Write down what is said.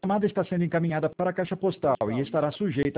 chamada está sendo encaminhada para a caixa postal e estará sujeita